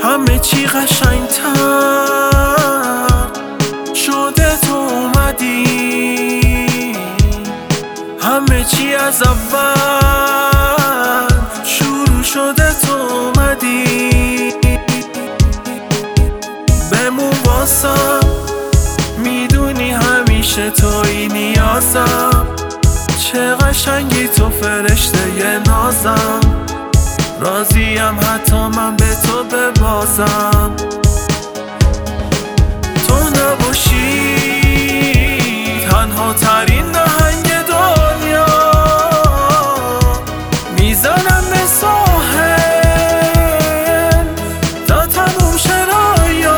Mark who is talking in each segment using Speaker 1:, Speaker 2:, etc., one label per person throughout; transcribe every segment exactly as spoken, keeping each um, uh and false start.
Speaker 1: همه چی قشنگتر شده تو اومدی، همه چی از اول شروع شده تو اومدی. بمون واسم، میدونی همیشه توی نیازم، چه قشنگی تو فرشته ی نازم، راضیم حتی من به تو ببازم. تو نباشی تنها ترین نهنگ دنیا، میزنم به ساحل تا تموم شه رویا.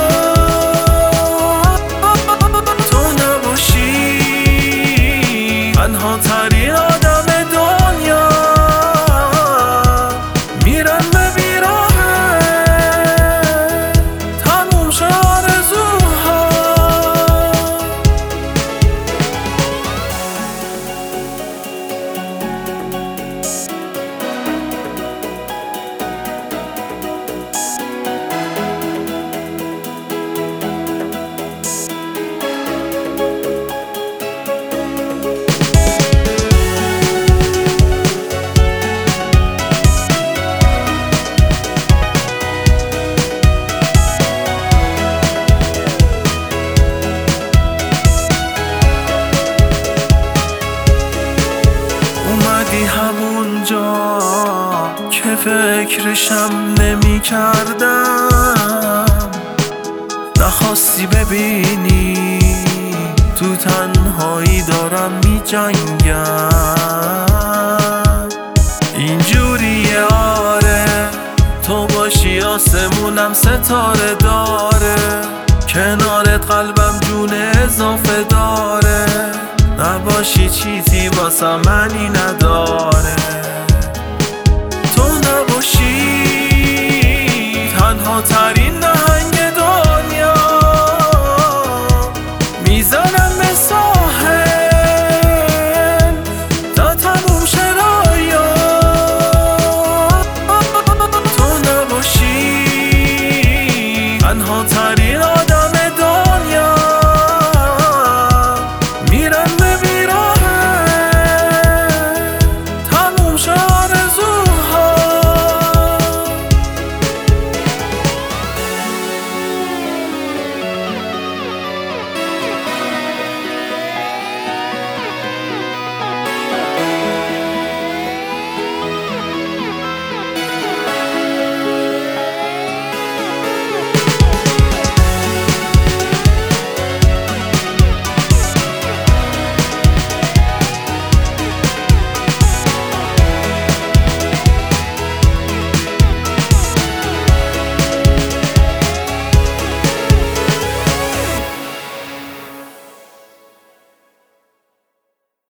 Speaker 1: تو نباشی تنها ترین آدم دنیا، میرم به بیراه تموم شه آرزوها. اومدی همونجا که فکرشم نمی کردم، نخواستی ببینی تو تنهایی دارم می جنگم. اینجوریه آره، تو باشی آسمونم ستاره داره، کنارت قلبم جون اضافه داره، نباشی چیزی واسه منی نداره. تو نباشی تنها ترین نهنگ دنیا، میزنم به ساحل تا تموم شه رویا. تو نباشی تنها ترین آدم